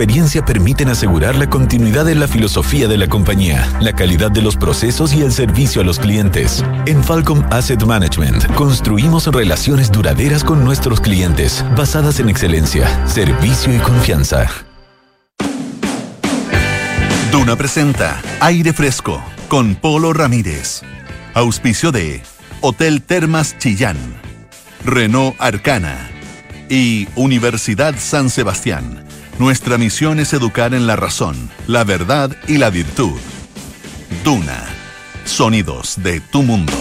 experiencia permiten asegurar la continuidad de la filosofía de la compañía, la calidad de los procesos y el servicio a los clientes. En Falcom Asset Management construimos relaciones duraderas con nuestros clientes, basadas en excelencia, servicio y confianza. Duna presenta Aire Fresco con Polo Ramírez. Auspicio de Hotel Termas Chillán, Renault Arcana y Universidad San Sebastián. Nuestra misión es educar en la razón, la verdad y la virtud. Duna, sonidos de tu mundo.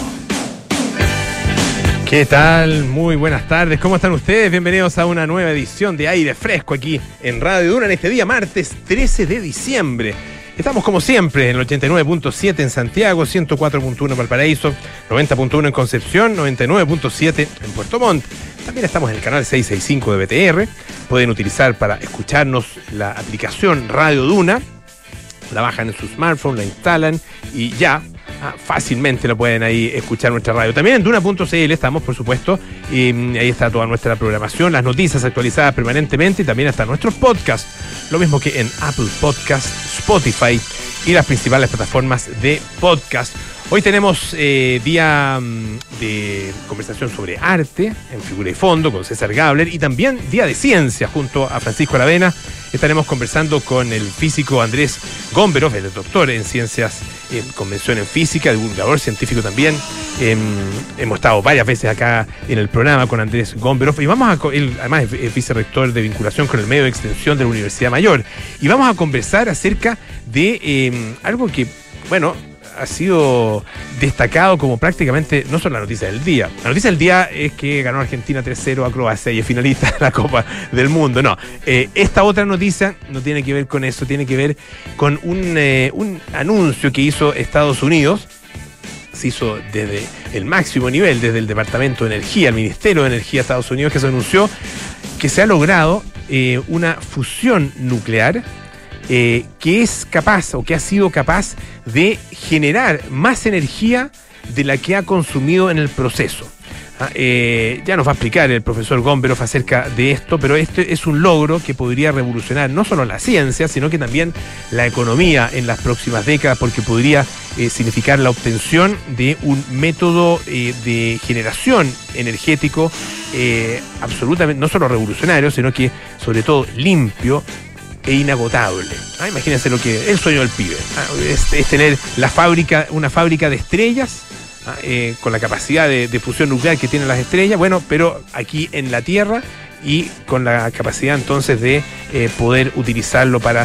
¿Qué tal? Muy buenas tardes. ¿Cómo están ustedes? Bienvenidos a una nueva edición de Aire Fresco aquí en Radio Duna en este día, martes 13 de diciembre. Estamos como siempre en el 89.7 en Santiago, 104.1 en Valparaíso, 90.1 en Concepción, 99.7 en Puerto Montt. También estamos en el canal 665 de BTR. Pueden utilizar para escucharnos la aplicación Radio Duna. La bajan en su smartphone, la instalan y ya fácilmente lo pueden ahí escuchar nuestra radio. También en Duna.cl estamos, por supuesto, y ahí está toda nuestra programación, las noticias actualizadas permanentemente y también hasta nuestros podcasts. Lo mismo que en Apple Podcasts, Spotify y las principales plataformas de podcast. Hoy tenemos día de conversación sobre arte en Figura y Fondo con César Gabler y también día de ciencia junto a Francisco Aravena. Estaremos conversando con el físico Andrés Gomberov, el doctor en ciencias, convención en física, divulgador científico también. Hemos estado varias veces acá en el programa con Andrés Gomberov y él además es vicerrector de vinculación con el medio de extensión de la Universidad Mayor. Y vamos a conversar acerca de algo que, bueno, ha sido destacado como prácticamente, no solo la noticia del día. La noticia del día es que ganó Argentina 3-0 a Croacia y es finalista de la Copa del Mundo. No, esta otra noticia no tiene que ver con eso, tiene que ver con un anuncio que hizo Estados Unidos. Se hizo desde el máximo nivel, desde el Departamento de Energía, el Ministerio de Energía de Estados Unidos, que se anunció que se ha logrado una fusión nuclear que es capaz o que ha sido capaz de generar más energía de la que ha consumido en el proceso. Ya nos va a explicar el profesor Gomberov acerca de esto, pero este es un logro que podría revolucionar no solo la ciencia, sino que también la economía en las próximas décadas, porque podría significar la obtención de un método de generación energético absolutamente, no solo revolucionario, sino que sobre todo limpio e inagotable. Imagínense lo que el sueño del pibe. Es tener una fábrica de estrellas con la capacidad de fusión nuclear que tienen las estrellas, bueno, pero aquí en la Tierra y con la capacidad entonces de poder utilizarlo para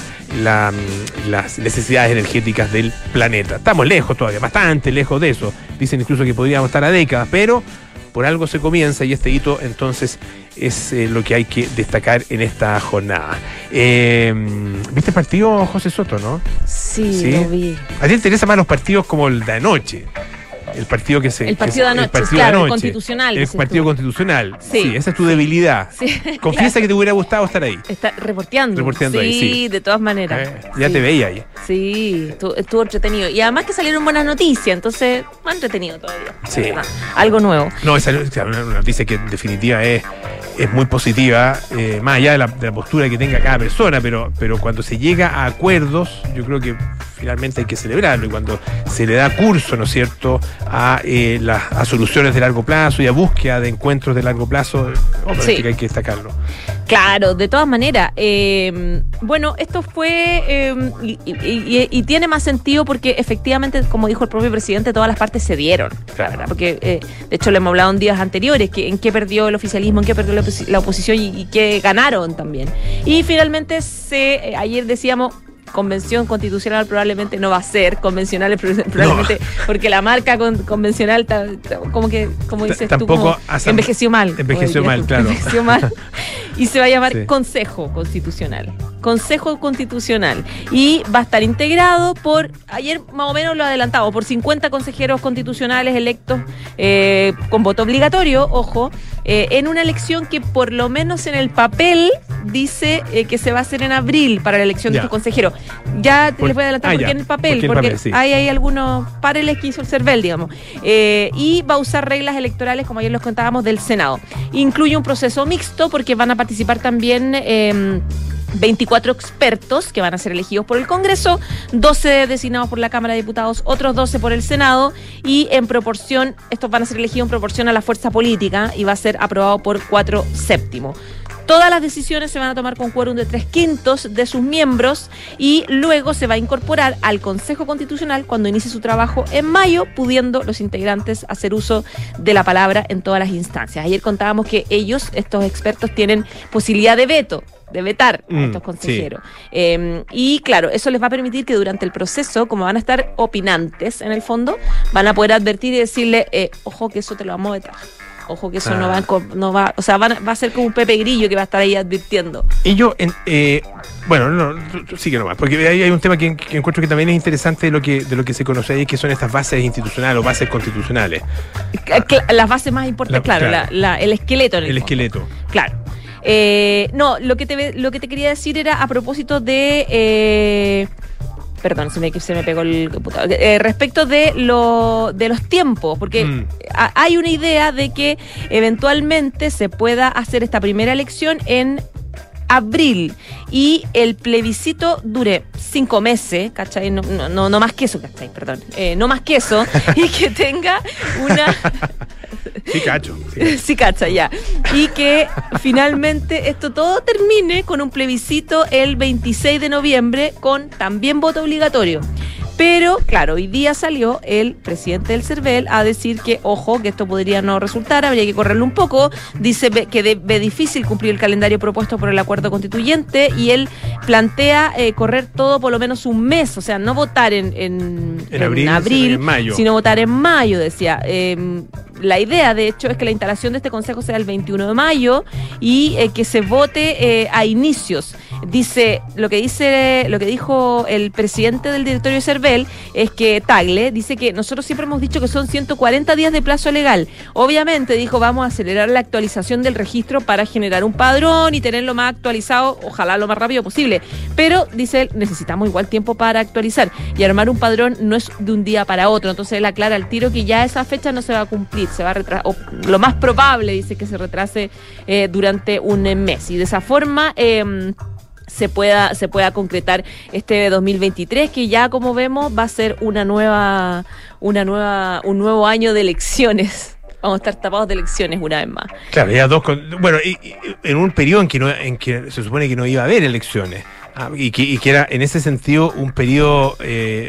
las necesidades energéticas del planeta. Estamos lejos todavía, bastante lejos de eso. Dicen incluso que podríamos estar a décadas, pero por algo se comienza y este hito entonces es lo que hay que destacar en esta jornada. ¿Viste el partido, José Soto, no? Sí, lo vi. ¿A ti te interesan más los partidos como el de anoche? El partido de anoche, claro, el constitucional. El partido constitucional. Sí, esa es tu debilidad. Sí, Confiesa claro. que te hubiera gustado estar ahí. Está reporteando Sí, ahí, sí, de todas maneras. Ya te veía ahí. Sí, estuvo entretenido. Y además que salieron buenas noticias, entonces más entretenido todavía. Sí. Algo nuevo. No, esa es una noticia que en definitiva es muy positiva, más allá de la postura que tenga cada persona, pero cuando se llega a acuerdos, yo creo que finalmente hay que celebrarlo, y cuando se le da curso, ¿no es cierto?, a soluciones de largo plazo y a búsqueda de encuentros de largo plazo, sí, hay que destacarlo. Claro, de todas maneras. Bueno, esto fue y tiene más sentido porque efectivamente, como dijo el propio presidente, todas las partes se dieron, claro. ¿Verdad? Porque de hecho le hemos hablado en días anteriores que en qué perdió el oficialismo, en qué perdió la oposición y qué ganaron también. Y finalmente ayer decíamos, convención constitucional probablemente no va a ser convencional, probablemente no, porque la marca convencional como dices tú, como envejeció mal. Envejeció mal, claro. Envejeció mal. Y se va a llamar Consejo Constitucional. Consejo Constitucional. Y va a estar integrado por, ayer más o menos lo adelantamos, por 50 consejeros constitucionales electos con voto obligatorio, ojo, en una elección que por lo menos en el papel dice que se va a hacer en abril para la elección de estos consejeros. Ya les voy a adelantar porque en el papel, porque sí, hay algunos pareles que hizo el CERVEL, digamos. Y va a usar reglas electorales, como ayer les contábamos, del Senado. Incluye un proceso mixto porque van a participar también 24 expertos que van a ser elegidos por el Congreso, 12 designados por la Cámara de Diputados, otros 12 por el Senado, y en proporción, estos van a ser elegidos en proporción a la fuerza política y va a ser aprobado por 4/7. Todas las decisiones se van a tomar con quórum de 3/5 de sus miembros y luego se va a incorporar al Consejo Constitucional cuando inicie su trabajo en mayo, pudiendo los integrantes hacer uso de la palabra en todas las instancias. Ayer contábamos que estos expertos, tienen posibilidad de veto, de vetar a estos consejeros. Sí. Y claro, eso les va a permitir que durante el proceso, como van a estar opinantes en el fondo, van a poder advertir y decirle, ojo que eso te lo vamos a vetar. Ojo que eso no va, o sea, va a ser como un Pepe Grillo que va a estar ahí advirtiendo. Sí que no más, porque ahí hay un tema que encuentro que también es interesante de lo que se conoce ahí, que son estas bases institucionales o bases constitucionales. Las bases más importantes, el esqueleto. El esqueleto. Claro. Lo que te quería decir era a propósito de... Perdón, se me pegó el computador. Respecto de los tiempos, porque hay una idea de que eventualmente se pueda hacer esta primera elección en abril y el plebiscito dure 5 meses, ¿cachai? No más que eso, ¿cachai? Perdón. No más que eso, y que tenga una... Sí, cacho. Sí, cacha, ya. Y que finalmente esto todo termine con un plebiscito el 26 de noviembre con también voto obligatorio. Pero, claro, hoy día salió el presidente del CERVEL a decir que, ojo, que esto podría no resultar, habría que correrlo un poco. Dice que ve difícil cumplir el calendario propuesto por el acuerdo constituyente y él plantea correr todo por lo menos un mes, o sea, no votar en abril, en mayo, sino votar en mayo, decía. La idea, de hecho, es que la instalación de este consejo sea el 21 de mayo y que se vote a inicios. Lo que dijo el presidente del directorio de CERVEL es que Tagle dice que nosotros siempre hemos dicho que son 140 días de plazo legal. Obviamente, dijo, vamos a acelerar la actualización del registro para generar un padrón y tenerlo más actualizado, ojalá lo más rápido posible. Pero, dice él, necesitamos igual tiempo para actualizar y armar un padrón no es de un día para otro. Entonces él aclara al tiro que ya esa fecha no se va a cumplir, se va a retrasar, o lo más probable, dice, que se retrase durante un mes. Y de esa forma... se pueda concretar este 2023, que ya, como vemos, va a ser un nuevo año de elecciones. Vamos a estar tapados de elecciones una vez más. Claro, ya y en un periodo en que se supone que no iba a haber elecciones. Y que era en ese sentido un periodo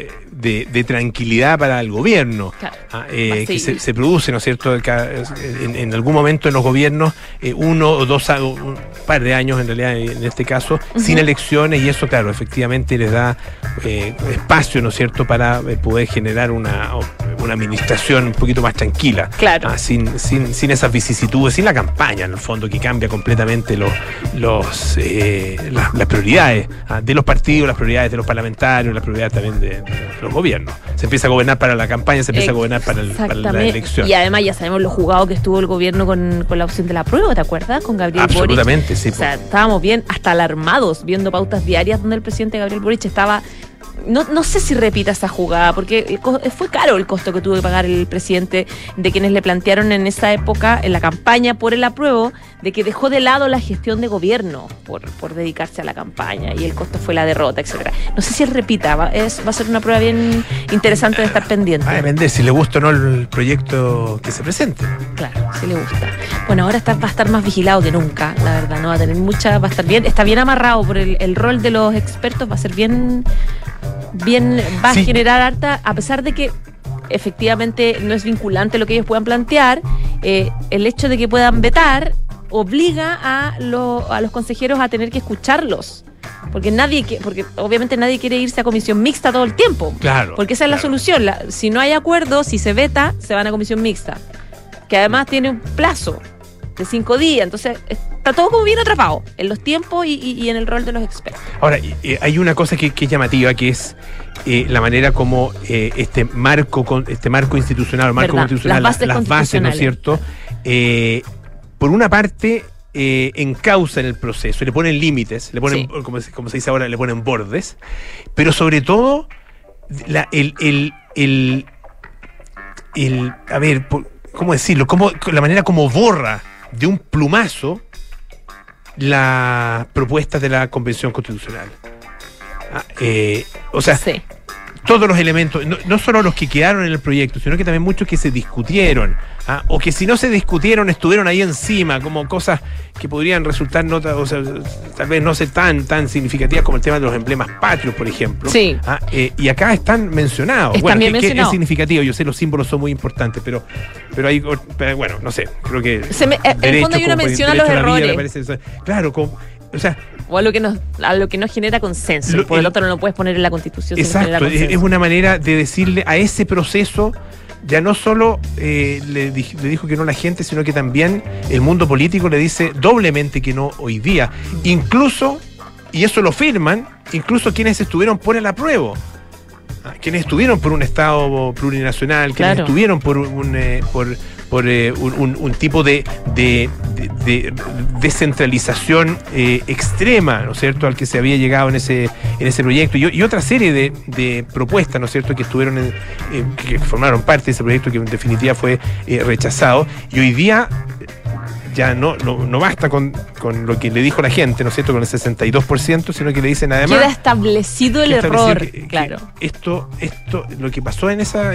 de tranquilidad para el gobierno, claro, que se produce, ¿no es cierto?, en algún momento en los gobiernos, un par de años en realidad en este caso, sin elecciones, y eso, claro, efectivamente les da espacio, ¿no es cierto?, para poder generar una administración un poquito más tranquila, claro, sin esas vicisitudes, sin la campaña, en el fondo, que cambia completamente las prioridades de los partidos, las prioridades de los parlamentarios, las prioridades también de los gobiernos. Se empieza a gobernar para la campaña, se empieza a gobernar para la elección. Y además ya sabemos lo jugado que estuvo el gobierno con la opción de la prueba, ¿te acuerdas? Con Gabriel Boric. Absolutamente, sí. O sea, estábamos bien, hasta alarmados, viendo pautas diarias donde el presidente Gabriel Boric estaba... No sé si repita esa jugada, porque fue caro el costo que tuvo que pagar el presidente de quienes le plantearon en esa época, en la campaña por el apruebo, de que dejó de lado la gestión de gobierno por dedicarse a la campaña, y el costo fue la derrota, etcétera. No sé si él repita, va a ser una prueba bien interesante de estar pendiente. Va a depender si le gusta o no el proyecto que se presente. Claro, si le gusta. Bueno, ahora va a estar más vigilado que nunca, la verdad, no va a tener va a estar bien, está bien amarrado por el rol de los expertos, va a ser bien, va a generar harta, a pesar de que efectivamente no es vinculante lo que ellos puedan plantear, el hecho de que puedan vetar obliga a los consejeros a tener que escucharlos, porque obviamente nadie quiere irse a comisión mixta todo el tiempo, claro, porque esa es la solución. Si no hay acuerdo, si se veta, se van a comisión mixta, que además tiene un plazo de 5 días, entonces está todo como bien atrapado en los tiempos y en el rol de los expertos. Ahora, hay una cosa que es llamativa, que es la manera como este marco institucional, constitucional, las bases, ¿no es cierto? Por una parte, encausan el proceso, le ponen límites, le ponen, como se dice ahora, le ponen bordes, pero sobre todo, a ver, ¿cómo decirlo? La manera como borra de un plumazo las propuestas de la Convención Constitucional. O sea, Sí. todos los elementos, no solo los que quedaron en el proyecto, sino que también muchos que se discutieron, o que si no se discutieron estuvieron ahí encima, como cosas que podrían resultar tal vez no ser tan significativas como el tema de los emblemas patrios, por ejemplo. Sí. Y acá están mencionados. Están bien que mencionados. es significativo, yo sé, los símbolos son muy importantes, pero hay, bueno, no sé, creo que... En el fondo hay una mención a los errores. Claro, o sea... O a lo que nos genera consenso. Por el otro no lo puedes poner en la Constitución. Exacto, es una manera de decirle a ese proceso, ya no solo le dijo que no a la gente, sino que también el mundo político le dice doblemente que no hoy día. Incluso, y eso lo firman, incluso quienes estuvieron por el apruebo. Quienes estuvieron por un Estado plurinacional, quienes Claro. estuvieron por un tipo de descentralización extrema, ¿no es cierto?, al que se había llegado en ese proyecto, y otra serie de propuestas, ¿no es cierto?, que estuvieron que formaron parte de ese proyecto, que en definitiva fue rechazado, y hoy día ya no basta con lo que le dijo la gente, ¿no es cierto?, con el 62%, sino que le dicen además... Queda establecido el error, claro. Esto, lo que pasó en esa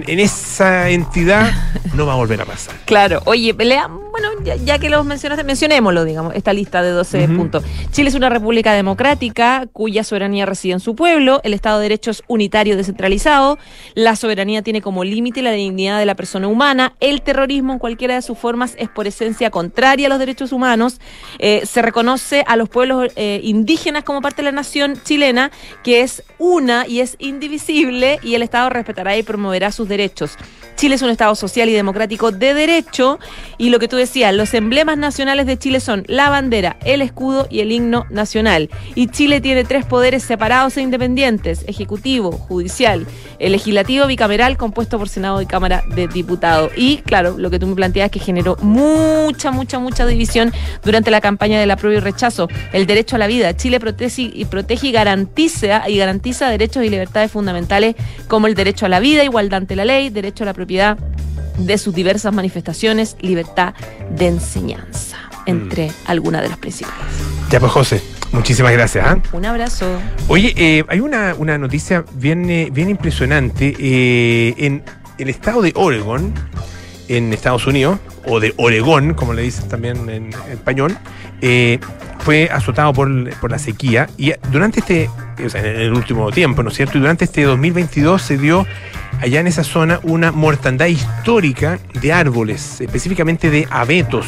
entidad no va a volver a pasar. Claro. Oye, bueno, ya que los mencionaste, mencionémoslo, digamos, esta lista de 12 puntos. Chile es una república democrática cuya soberanía reside en su pueblo, el Estado de Derecho es unitario descentralizado, la soberanía tiene como límite la dignidad de la persona humana, el terrorismo en cualquiera de sus formas es por esencia contraria a los derechos humanos, se reconoce a los pueblos indígenas como parte de la nación chilena, que es una y es indivisible, y el Estado respetará y promoverá sus derechos. Chile es un Estado social y democrático de derecho, y lo que tú decías, los emblemas nacionales de Chile son la bandera, el escudo y el himno nacional. Y Chile tiene 3 poderes separados e independientes: ejecutivo, judicial, el legislativo bicameral compuesto por Senado y Cámara de Diputados. Y claro, lo que tú me planteas, que generó mucha división durante la campaña del apruebo y rechazo. El derecho a la vida. Chile protege y garantiza derechos y libertades fundamentales como el derecho a la vida, igualdad ante la ley, derecho a la propiedad de sus diversas manifestaciones, libertad de enseñanza, entre algunas de las principales. Ya pues, José, muchísimas gracias. Un abrazo. Oye, hay una noticia bien impresionante. En el estado de Oregon, en Estados Unidos, o de Oregón, como le dicen también en español, fue azotado por la sequía, y durante en el último tiempo, ¿no es cierto? Y durante este 2022 se dio allá en esa zona una mortandad histórica de árboles, específicamente de abetos,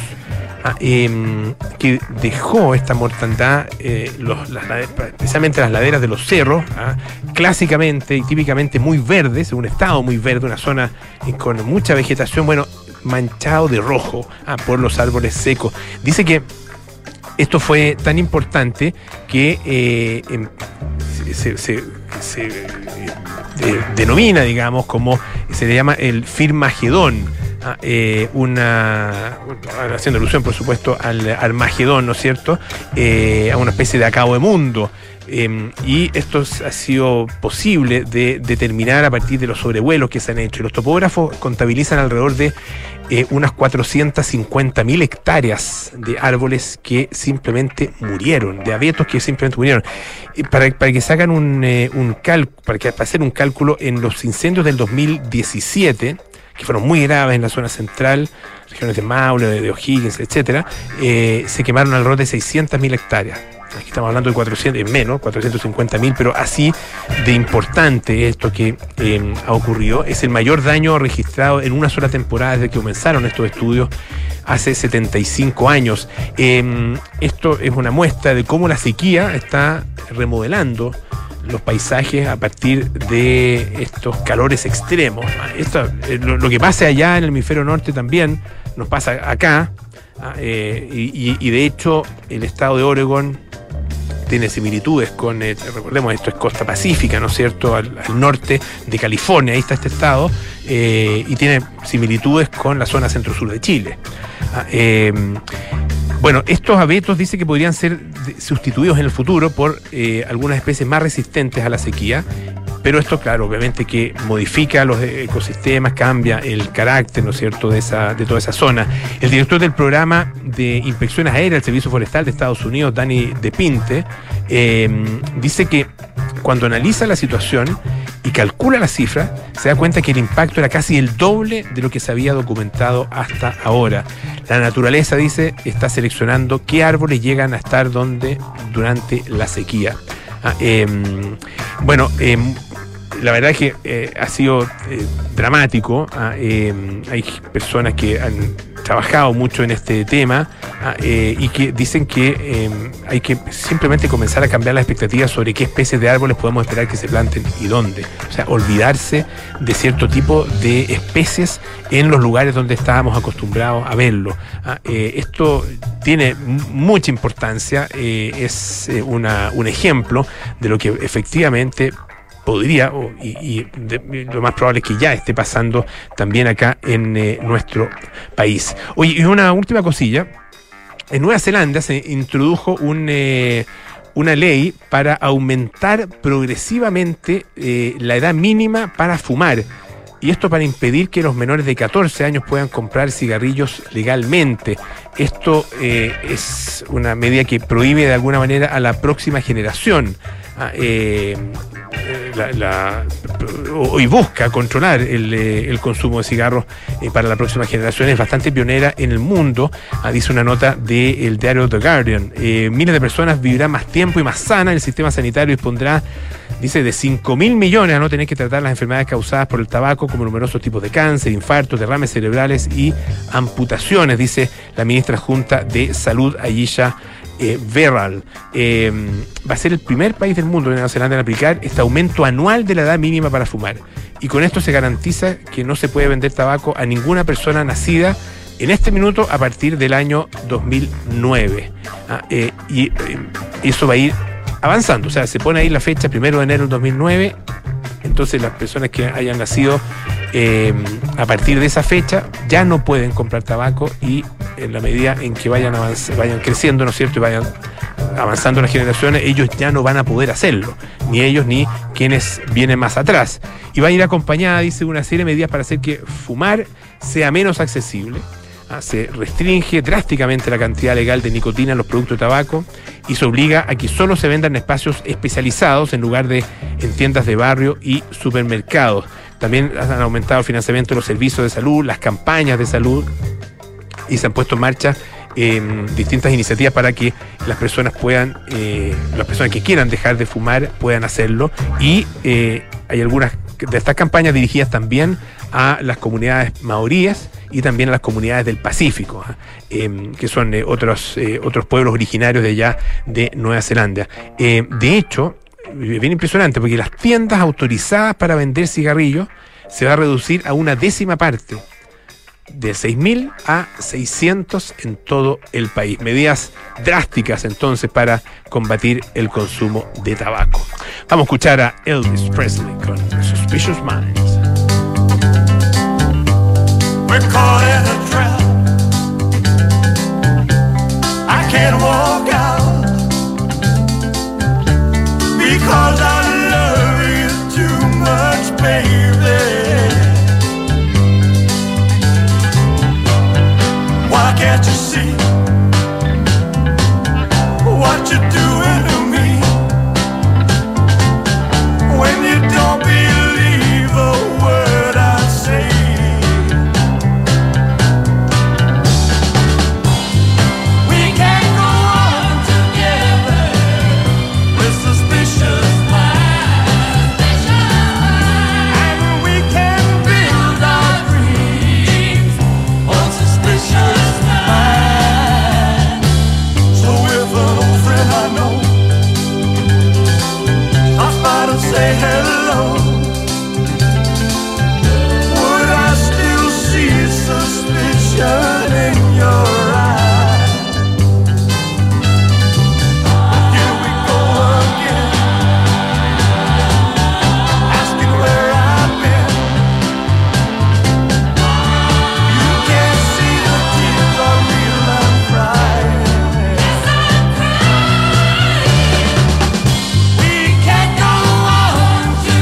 que dejó esta mortandad, especialmente las laderas de los cerros, clásicamente y típicamente muy verdes, un estado muy verde, una zona con mucha vegetación, bueno, manchado de rojo por los árboles secos. Dice que esto fue tan importante que se denomina, digamos, como se le llama el Firmagedón, haciendo alusión, por supuesto, al Armagedón, ¿no es cierto?, a una especie de acabo de mundo. Y esto ha sido posible de determinar a partir de los sobrevuelos que se han hecho. Y los topógrafos contabilizan alrededor de unas 450.000 hectáreas de árboles que simplemente murieron, de abetos que simplemente murieron. Para que se hagan para hacer un cálculo, en los incendios del 2017, que fueron muy graves en la zona central, regiones de Maule, de O'Higgins, etcétera, se quemaron alrededor de 600.000 hectáreas. Aquí estamos hablando de 450.000, pero así de importante esto que ha ocurrido. Es el mayor daño registrado en una sola temporada desde que comenzaron estos estudios hace 75 años. Esto es una muestra de cómo la sequía está remodelando los paisajes a partir de estos calores extremos. Lo que pasa allá en el hemisferio norte también nos pasa acá, y de hecho el estado de Oregón tiene similitudes con, recordemos, esto es costa pacífica, ¿no es cierto?, al norte de California, ahí está este estado, y tiene similitudes con la zona centro-sur de Chile. Bueno, estos abetos dice que podrían ser sustituidos en el futuro por algunas especies más resistentes a la sequía, pero esto, claro, obviamente que modifica los ecosistemas, cambia el carácter, ¿no es cierto?, de toda esa zona. El director del programa de inspecciones aéreas del Servicio Forestal de Estados Unidos, Danny DePinte, dice que cuando analiza la situación y calcula las cifras, se da cuenta que el impacto era casi el doble de lo que se había documentado hasta ahora. La naturaleza, dice, está seleccionando qué árboles llegan a estar donde durante la sequía. La verdad es que ha sido dramático. Hay personas que han trabajado mucho en este tema y que dicen que hay que simplemente comenzar a cambiar las expectativas sobre qué especies de árboles podemos esperar que se planten y dónde. O sea, olvidarse de cierto tipo de especies en los lugares donde estábamos acostumbrados a verlo. Esto tiene mucha importancia, es un ejemplo de lo que efectivamente podría, lo más probable es que ya esté pasando también acá en nuestro país. Oye, y una última cosilla. En Nueva Zelanda se introdujo una ley para aumentar progresivamente la edad mínima para fumar. Y esto para impedir que los menores de 14 años puedan comprar cigarrillos legalmente. Esto es una medida que prohíbe de alguna manera a la próxima generación y busca controlar el consumo de cigarros para la próxima generación. Es bastante pionera en el mundo, dice una nota del diario The Guardian. Miles de personas vivirán más tiempo y más sana. El sistema sanitario dispondrá, dice, de 5.000 millones a no tener que tratar las enfermedades causadas por el tabaco, como numerosos tipos de cáncer, infartos, derrames cerebrales y amputaciones, dice la ministra adjunta de Salud, Ayesha Verral. Va a ser el primer país del mundo, Nueva Zelanda, en aplicar este aumento anual de la edad mínima para fumar. Y con esto se garantiza que no se puede vender tabaco a ninguna persona nacida en este minuto a partir del año 2009. Y eso va a ir avanzando. O sea, se pone ahí la fecha 1 de enero del 2009. Entonces las personas que hayan nacido a partir de esa fecha ya no pueden comprar tabaco, y en la medida en que vayan creciendo, ¿no es cierto?, y vayan avanzando las generaciones, ellos ya no van a poder hacerlo, ni ellos ni quienes vienen más atrás. Y va a ir acompañada, dice, una serie de medidas para hacer que fumar sea menos accesible. Se restringe drásticamente la cantidad legal de nicotina en los productos de tabaco y se obliga a que solo se vendan en espacios especializados en lugar de en tiendas de barrio y supermercados. También han aumentado el financiamiento de los servicios de salud, las campañas de salud, y se han puesto en marcha distintas iniciativas para que las personas que quieran dejar de fumar puedan hacerlo. Y hay algunas de estas campañas dirigidas también a las comunidades maoríes y también a las comunidades del Pacífico, que son otros pueblos originarios de allá de Nueva Zelanda. De hecho, bien impresionante, porque las tiendas autorizadas para vender cigarrillos se va a reducir a una 10ª parte, de 6.000 a 600 en todo el país. Medidas drásticas entonces para combatir el consumo de tabaco. Vamos a escuchar a Elvis Presley con Suspicious Minds. We're caught in a trap. I can't walk out because I love you too much, baby. Why can't you see what you're doing to me when you don't believe a word I say? Say hello. Would I still see suspicion in your eyes? Here we go again, asking where I've been. You can't see the tears are real, I'm crying. We can't go on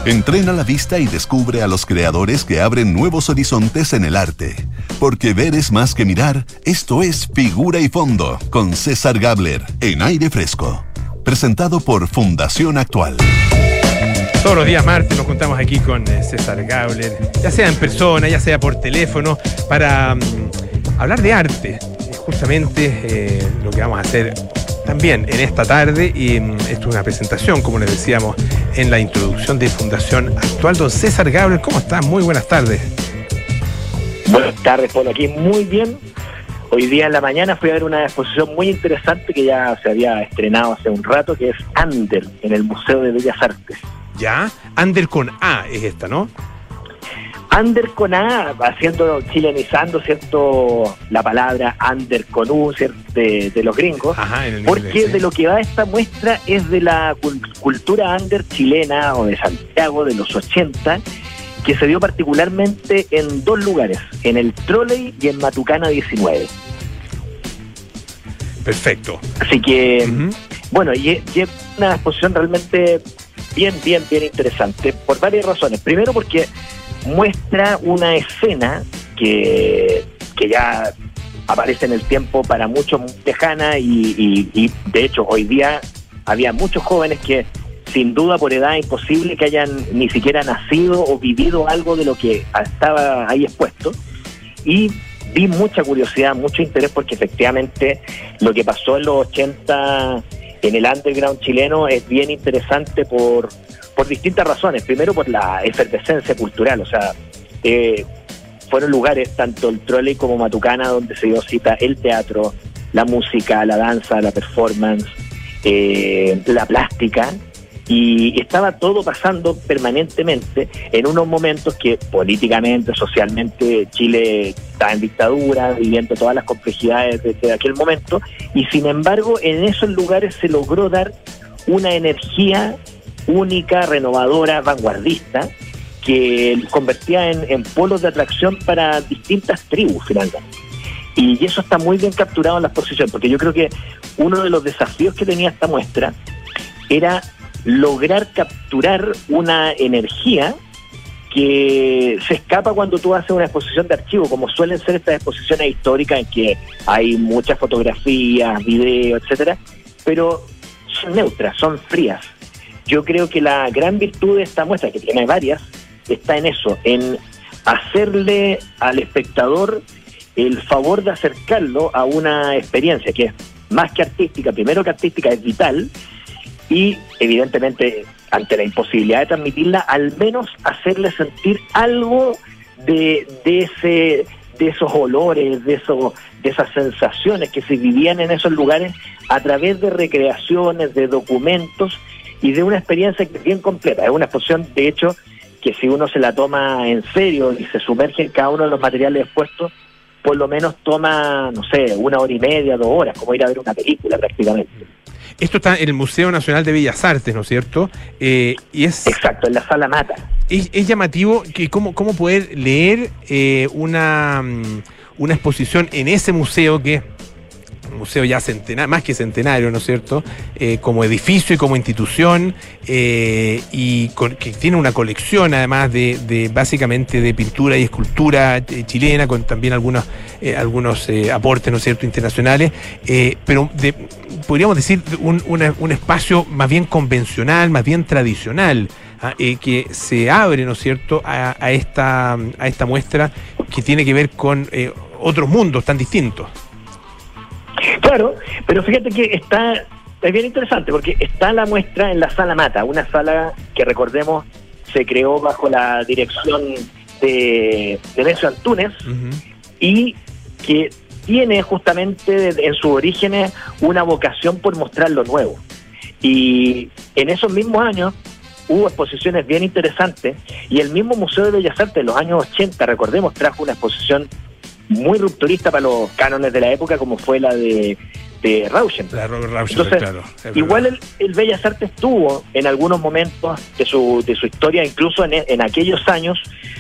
Entrena la vista y descubre a los creadores que abren nuevos horizontes en el arte. Porque ver es más que mirar. Esto es Figura y Fondo con César Gabler en Aire Fresco. Presentado por Fundación Actual. Todos los días martes nos juntamos aquí con César Gabler, ya sea en persona, ya sea por teléfono, para hablar de arte. Justamente lo que vamos a hacer también en esta tarde, y esto es una presentación, como les decíamos en la introducción, de Fundación Actual. Don César Gabler, ¿cómo estás? Muy buenas tardes. Buenas tardes, Polo, aquí muy bien. Hoy día en la mañana fui a ver una exposición muy interesante que ya se había estrenado hace un rato, que es Ander, en el Museo de Bellas Artes. ¿Ya? Ander con A es esta, ¿no? Ander con A, chilenizando, ¿cierto?, la palabra Ander con U, ¿cierto?, de los gringos. Ajá, en el porque inglés, sí. De lo que va esta muestra es de la cultura Ander chilena o de Santiago de los 80, que se dio particularmente en dos lugares, en el Trolley y en Matucana 19. Perfecto. Así que, bueno, y es una exposición realmente bien interesante, por varias razones. Primero porque muestra una escena que ya aparece en el tiempo para muchos muy lejana y de hecho hoy día había muchos jóvenes que sin duda por edad imposible que hayan ni siquiera nacido o vivido algo de lo que estaba ahí expuesto, y vi mucha curiosidad, mucho interés, porque efectivamente lo que pasó en los 80 en el underground chileno es bien interesante por distintas razones. Primero por la efervescencia cultural, o sea, fueron lugares, tanto el Trolley como Matucana, donde se dio cita el teatro, la música, la danza, la performance, la plástica, y estaba todo pasando permanentemente en unos momentos que políticamente, socialmente, Chile estaba en dictadura, viviendo todas las complejidades de aquel momento, y sin embargo en esos lugares se logró dar una energía única, renovadora, vanguardista, que convertía en polos de atracción para distintas tribus finalmente. Y eso está muy bien capturado en la exposición, porque yo creo que uno de los desafíos que tenía esta muestra era lograr capturar una energía que se escapa cuando tú haces una exposición de archivo, como suelen ser estas exposiciones históricas en que hay muchas fotografías, videos, etcétera, pero son neutras, son frías. Yo creo que la gran virtud de esta muestra, que tiene varias, está en eso, en hacerle al espectador el favor de acercarlo a una experiencia que es más que artística, primero que artística, es vital, y evidentemente ante la imposibilidad de transmitirla, al menos hacerle sentir algo de esos olores, de esas sensaciones que se vivían en esos lugares a través de recreaciones, de documentos y de una experiencia que es bien completa. Es una exposición, de hecho, que si uno se la toma en serio y se sumerge en cada uno de los materiales expuestos, por lo menos toma, no sé, 1 hora y media, 2 horas, como ir a ver una película prácticamente. Esto está en el Museo Nacional de Bellas Artes, ¿no es cierto? Y es... Exacto, en la Sala Mata. Es llamativo que cómo poder leer una exposición en ese museo, que es un museo ya más que centenario, ¿no es cierto? Como edificio y como institución, y que tiene una colección además de básicamente de pintura y escultura chilena, con también algunos aportes, ¿no es cierto?, internacionales, pero podríamos decir un espacio más bien convencional, más bien tradicional, que se abre, ¿no es cierto?, a esta muestra que tiene que ver con otros mundos tan distintos. Claro, pero fíjate que es bien interesante porque está la muestra en la Sala Mata, una sala que, recordemos, se creó bajo la dirección de Demetrio Antúnez, y que tiene justamente en sus orígenes una vocación por mostrar lo nuevo. Y en esos mismos años hubo exposiciones bien interesantes, y el mismo Museo de Bellas Artes en los años 80, recordemos, trajo una exposición muy rupturista para los cánones de la época, como fue la de Rauschenberg. Entonces, claro, igual el Bellas Artes tuvo en algunos momentos de su historia, incluso en aquellos años,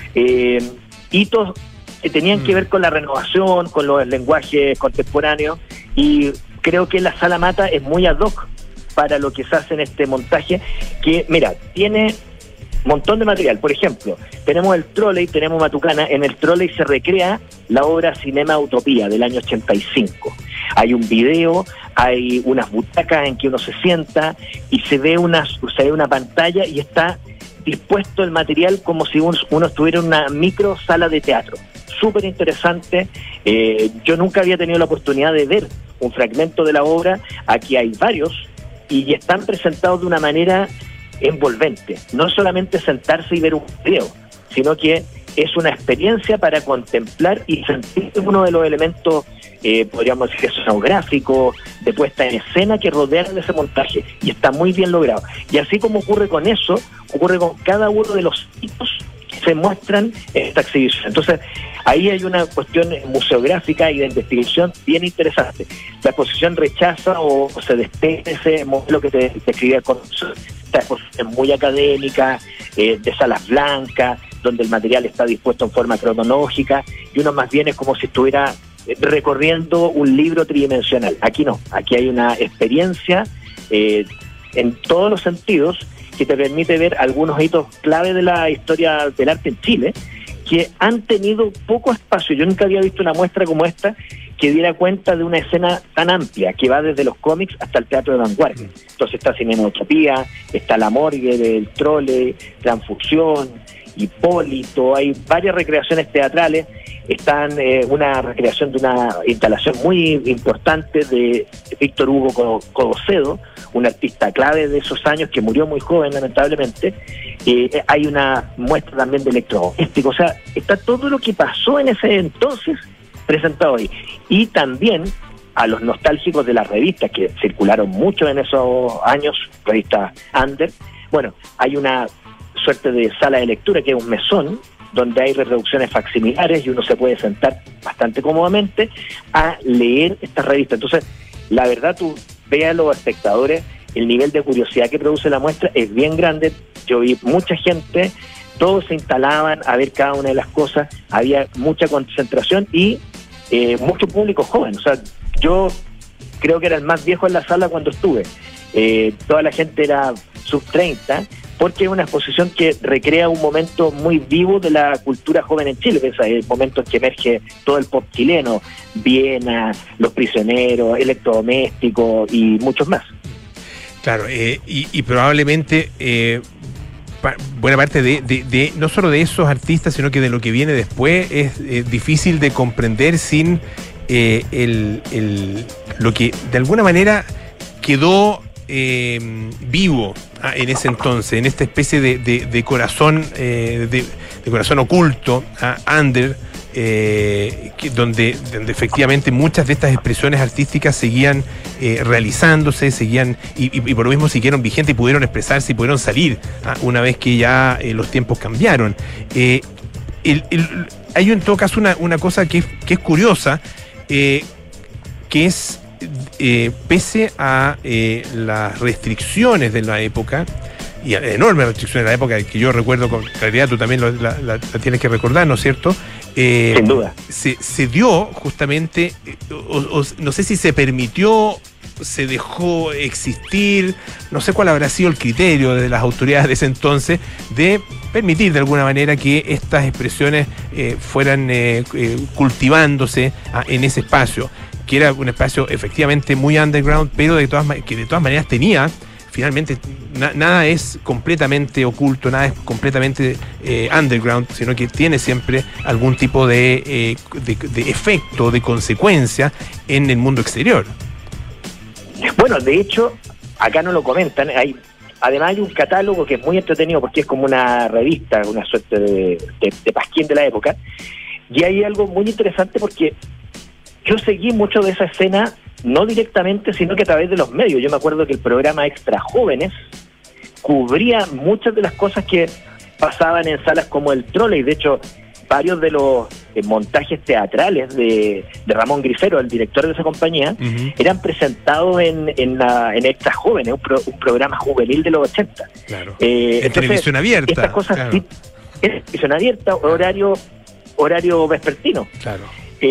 hitos que tenían que ver con la renovación, con los lenguajes contemporáneos, y creo que la Sala Mata es muy ad hoc para lo que se hace en este montaje, que, mira, tiene montón de material. Por ejemplo, tenemos el Trolley, tenemos Matucana. En el Trolley se recrea la obra Cinema Utopía del año 85. Hay un video, hay unas butacas en que uno se sienta y se ve una pantalla y está dispuesto el material como si uno estuviera en una micro sala de teatro. Súper interesante. Yo nunca había tenido la oportunidad de ver un fragmento de la obra. Aquí hay varios y están presentados de una manera envolvente. No solamente sentarse y ver un video, sino que es una experiencia para contemplar y sentir uno de los elementos, podríamos decir, escenográficos, de puesta en escena que rodean ese montaje, y está muy bien logrado. Y así como ocurre con eso, ocurre con cada uno de los hitos que se muestran en esta exhibición. Entonces, ahí hay una cuestión museográfica y de investigación bien interesante. La exposición rechaza o se despega ese modelo que te describía con esta exposición muy académica, de salas blancas, donde el material está dispuesto en forma cronológica, y uno más bien es como si estuviera recorriendo un libro tridimensional. Aquí no, aquí hay una experiencia en todos los sentidos que te permite ver algunos hitos clave de la historia del arte en Chile, que han tenido poco espacio. Yo nunca había visto una muestra como esta que diera cuenta de una escena tan amplia, que va desde los cómics hasta el teatro de vanguardia. Entonces está Cinema Utopía, está La Morgue del Trolley, Transfusión, Hipólito, hay varias recreaciones teatrales. Están una recreación de una instalación muy importante de Víctor Hugo Codocedo, un artista clave de esos años que murió muy joven, lamentablemente. Hay una muestra también de electrodoméstico. O sea, está todo lo que pasó en ese entonces presentado ahí. Y también a los nostálgicos de las revistas que circularon mucho en esos años, revistas under. Bueno, hay una suerte de sala de lectura que es un mesón, donde hay reproducciones facsimilares y uno se puede sentar bastante cómodamente a leer estas revistas. Entonces, la verdad, tú ve a los espectadores, el nivel de curiosidad que produce la muestra es bien grande. Yo vi mucha gente, todos se instalaban a ver cada una de las cosas, había mucha concentración y mucho público joven. O sea, yo creo que era el más viejo en la sala cuando estuve. Toda la gente era sub 30, porque es una exposición que recrea un momento muy vivo de la cultura joven en Chile. Es el momento en que emerge todo el pop chileno, Viena, Los Prisioneros, Electrodomésticos y muchos más. Claro, y probablemente buena parte de no solo de esos artistas, sino que de lo que viene después es difícil de comprender sin lo que de alguna manera quedó vivo en ese entonces, en esta especie de corazón de corazón oculto, under, donde efectivamente muchas de estas expresiones artísticas seguían realizándose, seguían y por lo mismo siguieron vigentes y pudieron expresarse y pudieron salir una vez que ya los tiempos cambiaron. Hay en todo caso una cosa que es curiosa, que es pese a las restricciones de la época y a las enormes restricciones de la época que yo recuerdo con claridad, tú también la tienes que recordar, ¿no es cierto? Sin duda. Se dio justamente, no sé si se permitió, se dejó existir, no sé cuál habrá sido el criterio de las autoridades de ese entonces de permitir de alguna manera que estas expresiones fueran cultivándose en ese espacio, que era un espacio efectivamente muy underground, pero que de todas maneras tenía, finalmente, nada es completamente oculto, nada es completamente underground, sino que tiene siempre algún tipo de efecto, de consecuencia en el mundo exterior. Bueno, de hecho, acá no lo comentan, además hay un catálogo que es muy entretenido porque es como una revista, una suerte de pasquín de la época, y hay algo muy interesante porque yo seguí mucho de esa escena, no directamente, sino que a través de los medios. Yo me acuerdo que el programa Extra Jóvenes cubría muchas de las cosas que pasaban en salas como el Trolley. De hecho, varios de los montajes teatrales de Ramón Grifero, el director de esa compañía, eran presentados en Extra Jóvenes, un programa juvenil de los 80. Claro. En televisión abierta. Estas cosas claro. Sí, en televisión abierta, horario vespertino. Claro.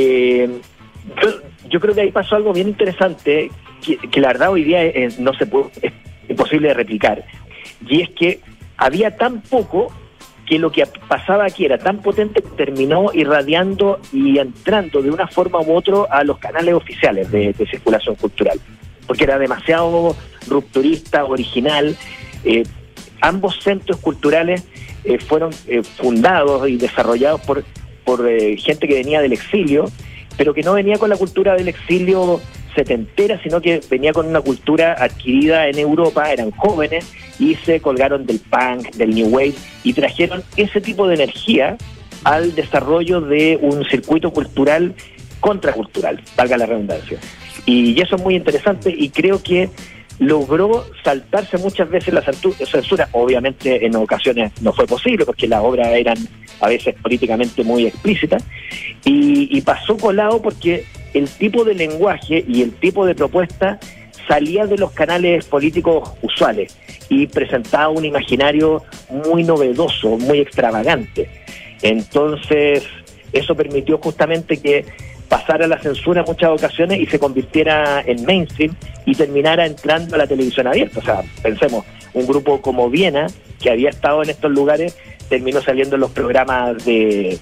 Yo creo que ahí pasó algo bien interesante que la verdad hoy día es imposible de replicar, y es que había tan poco que lo que pasaba aquí era tan potente que terminó irradiando y entrando de una forma u otra a los canales oficiales de circulación cultural, porque era demasiado rupturista, original. Ambos centros culturales fueron fundados y desarrollados por gente que venía del exilio, pero que no venía con la cultura del exilio setentera, sino que venía con una cultura adquirida en Europa, eran jóvenes y se colgaron del punk, del new wave, y trajeron ese tipo de energía al desarrollo de un circuito cultural contracultural, valga la redundancia. Y eso es muy interesante, y creo que logró saltarse muchas veces la censura. Obviamente en ocasiones no fue posible porque las obras eran a veces políticamente muy explícitas, y pasó colado porque el tipo de lenguaje y el tipo de propuesta salía de los canales políticos usuales y presentaba un imaginario muy novedoso, muy extravagante. Entonces eso permitió justamente que pasara la censura en muchas ocasiones y se convirtiera en mainstream y terminara entrando a la televisión abierta. O sea, pensemos, un grupo como Viena, que había estado en estos lugares, terminó saliendo en los programas de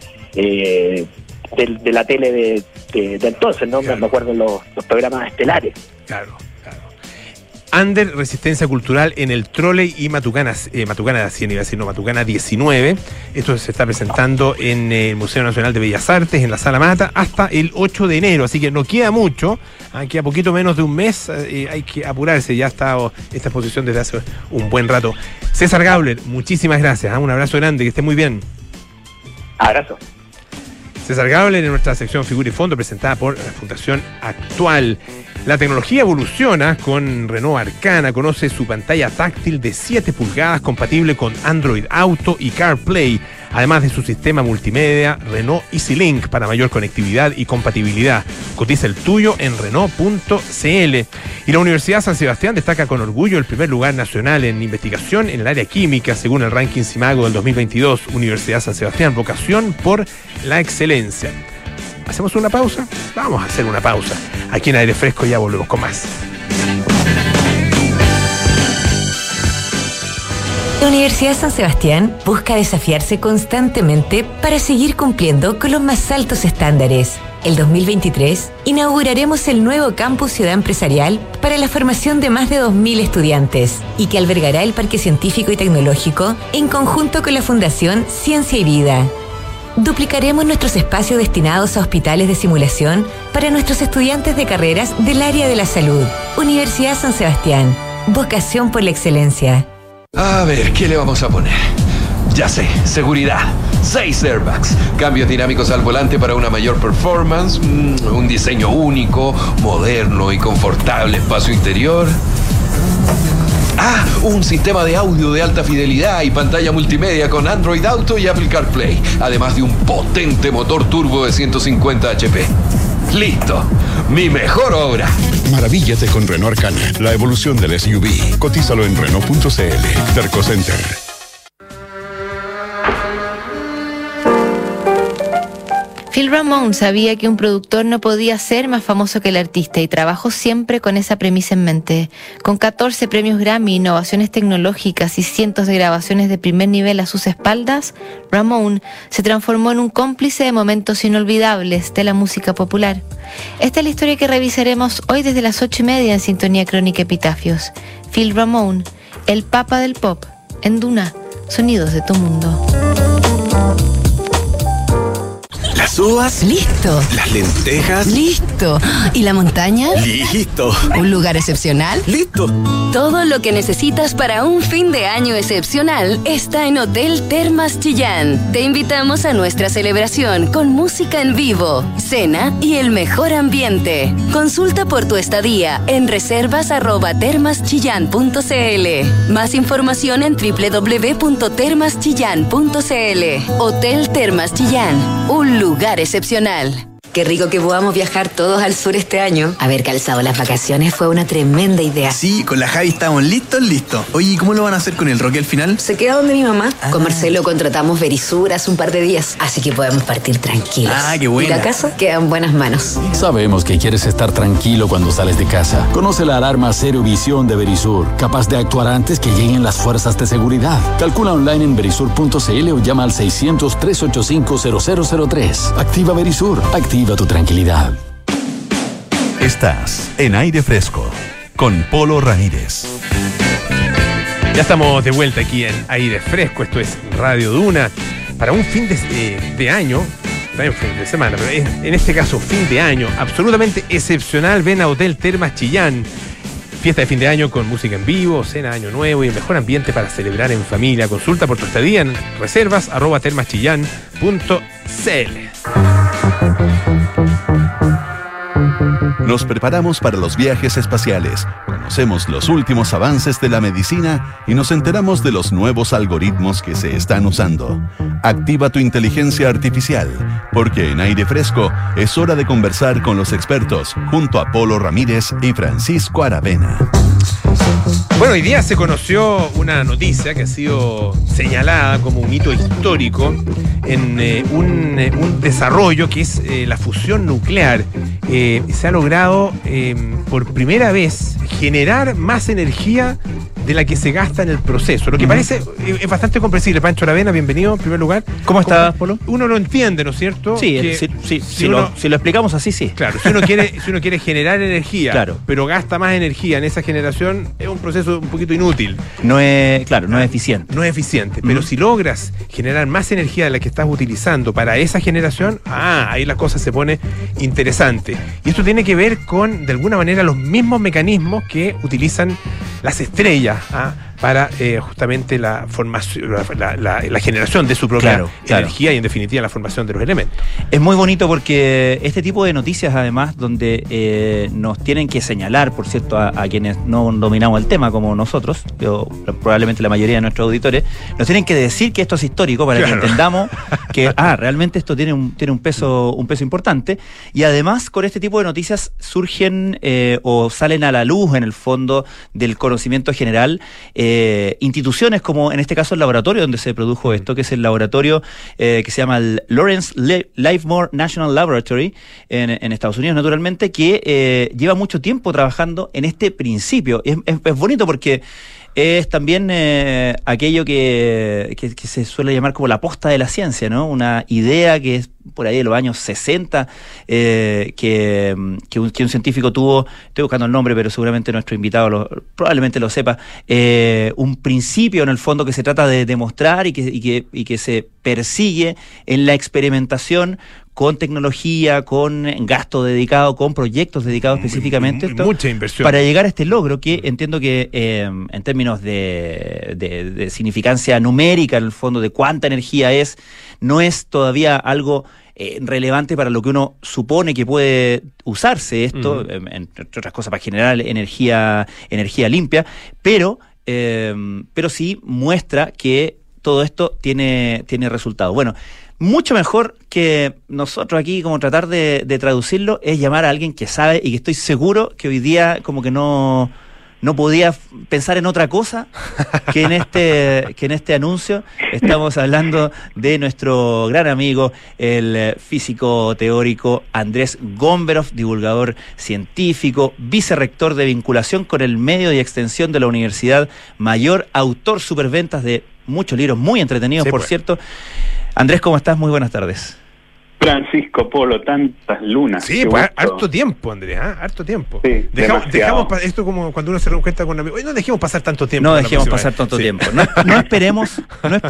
la tele de entonces, ¿no? Claro. Me acuerdo los programas estelares. Claro. Under Resistencia Cultural en el Trolley y Matucana 100, iba a decir, no, Matucana 19. Esto se está presentando en el Museo Nacional de Bellas Artes, en la Sala Mata, hasta el 8 de enero. Así que no queda mucho, queda poquito menos de un mes. Hay que apurarse, ya ha estado esta exposición desde hace un buen rato. César Gauler, muchísimas gracias. Un abrazo grande, que esté muy bien. Abrazo. César Gauler en nuestra sección Figura y Fondo, presentada por la Fundación Actual. La tecnología evoluciona con Renault Arcana. Conoce su pantalla táctil de 7 pulgadas compatible con Android Auto y CarPlay, además de su sistema multimedia Renault EasyLink para mayor conectividad y compatibilidad. Cotiza el tuyo en Renault.cl. Y la Universidad San Sebastián destaca con orgullo el primer lugar nacional en investigación en el área química, según el ranking CIMAGO del 2022. Universidad San Sebastián, vocación por la excelencia. ¿Hacemos una pausa? Vamos a hacer una pausa. Aquí en Aire Fresco ya volvemos con más. La Universidad San Sebastián busca desafiarse constantemente para seguir cumpliendo con los más altos estándares. El 2023 inauguraremos el nuevo campus Ciudad Empresarial para la formación de más de 2.000 estudiantes y que albergará el Parque Científico y Tecnológico en conjunto con la Fundación Ciencia y Vida. Duplicaremos nuestros espacios destinados a hospitales de simulación para nuestros estudiantes de carreras del área de la salud. Universidad San Sebastián. Vocación por la excelencia. A ver, ¿qué le vamos a poner? Ya sé, seguridad. 6 airbags, cambios dinámicos al volante para una mayor performance, un diseño único, moderno y confortable espacio interior. Un sistema de audio de alta fidelidad y pantalla multimedia con Android Auto y Apple CarPlay, además de un potente motor turbo de 150 HP. ¡Listo! ¡Mi mejor obra! Maravíllate con Renault Arcana, la evolución del SUV. Cotízalo en Renault.cl. Terco Center. Phil Ramone sabía que un productor no podía ser más famoso que el artista y trabajó siempre con esa premisa en mente. Con 14 premios Grammy, innovaciones tecnológicas y cientos de grabaciones de primer nivel a sus espaldas, Ramone se transformó en un cómplice de momentos inolvidables de la música popular. Esta es la historia que revisaremos hoy desde las 8:30 en Sintonía Crónica Epitafios. Phil Ramone, el papa del pop, en Duna, sonidos de tu mundo. ¿Las uvas? Listo. ¿Las lentejas? Listo. ¿Y la montaña? Listo. ¿Un lugar excepcional? Listo. Todo lo que necesitas para un fin de año excepcional está en Hotel Termas Chillán. Te invitamos a nuestra celebración con música en vivo, cena y el mejor ambiente. Consulta por tu estadía en reservas@termaschillán.cl. Más información en www.termaschillán.cl. Hotel Termas Chillán, un lugar excepcional. Qué rico que podamos viajar todos al sur este año. Haber calzado las vacaciones fue una tremenda idea. Sí, con la Javi estamos listos. Oye, ¿y cómo lo van a hacer con el Roque al final? Se queda donde mi mamá. Con Marcelo contratamos Verisur hace un par de días, así que podemos partir tranquilos. Qué buena. Y la casa queda en buenas manos. Sabemos que quieres estar tranquilo cuando sales de casa. Conoce la alarma Cero Visión de Verisur, capaz de actuar antes que lleguen las fuerzas de seguridad. Calcula online en verisur.cl o llama al 600-385-0003. Activa Verisur. Activa tu tranquilidad. Estás en Aire Fresco con Polo Ramírez. Ya estamos de vuelta aquí en Aire Fresco. Esto es Radio Duna para un fin de año. También fin de semana, pero en este caso fin de año absolutamente excepcional. Ven a Hotel Termas Chillán. Fiesta de fin de año con música en vivo, cena de año nuevo y el mejor ambiente para celebrar en familia. Consulta por tu estadía en reservas @termaschillán.cl. Nos preparamos para los viajes espaciales, conocemos los últimos avances de la medicina y nos enteramos de los nuevos algoritmos que se están usando. Activa tu inteligencia artificial, porque en Aire Fresco es hora de conversar con los expertos junto a Polo Ramírez y Francisco Aravena. Bueno, hoy día se conoció una noticia que ha sido señalada como un hito histórico en un desarrollo que es la fusión nuclear. Se ha logrado por primera vez generar más energía de la que se gasta en el proceso. Lo que parece es bastante comprensible. Pancho Aravena, bienvenido en primer lugar. ¿Cómo estás, Polo? Uno lo entiende, ¿no es cierto? Sí, si lo explicamos así, sí. Claro, si uno quiere generar energía, claro, pero gasta más energía en esa generación, es un proceso un poquito inútil. No es eficiente. No es eficiente, pero si logras generar más energía de la que estás utilizando para esa generación, ahí la cosa se pone interesante. Y esto tiene que ver con, de alguna manera, los mismos mecanismos que utilizan las estrellas para justamente la formación, la generación de su propia energía y en definitiva la formación de los elementos. Es muy bonito porque este tipo de noticias, además, donde nos tienen que señalar, por cierto, a quienes no dominamos el tema como nosotros, probablemente la mayoría de nuestros auditores, nos tienen que decir que esto es histórico para que entendamos que realmente esto tiene un peso importante. Y además, con este tipo de noticias surgen o salen a la luz, en el fondo, del conocimiento general, instituciones como en este caso el laboratorio donde se produjo esto, que es el laboratorio que se llama el Lawrence Livermore National Laboratory en Estados Unidos, naturalmente, que lleva mucho tiempo trabajando en este principio. Es bonito porque es también aquello que se suele llamar como la posta de la ciencia, ¿no? Una idea que es por ahí de los años 60, que un científico tuvo, estoy buscando el nombre, pero seguramente nuestro invitado probablemente lo sepa, un principio en el fondo que se trata de demostrar y que se persigue en la experimentación con tecnología, con gasto dedicado, con proyectos dedicados específicamente a esto, mucha inversión, para llegar a este logro que entiendo que en términos de significancia numérica, en el fondo, de cuánta energía no es todavía algo relevante para lo que uno supone que puede usarse esto, entre otras cosas para generar energía limpia, pero sí muestra que todo esto tiene resultados. Bueno, mucho mejor que nosotros aquí como tratar de traducirlo es llamar a alguien que sabe y que estoy seguro que hoy día como que no podía pensar en otra cosa que en este anuncio. Estamos hablando de nuestro gran amigo, el físico teórico Andrés Gomberov, divulgador científico, vicerrector de vinculación con el medio y extensión de la Universidad Mayor, autor superventas de muchos libros muy entretenidos, por cierto. Andrés, ¿cómo estás? Muy buenas tardes. Francisco, Polo, tantas lunas. Sí, pues harto tiempo, Andrés, harto tiempo. Sí, dejamos esto como cuando uno se recuesta con un amigo. No dejemos pasar tanto tiempo. No dejemos pasar tanto tiempo. No esperemos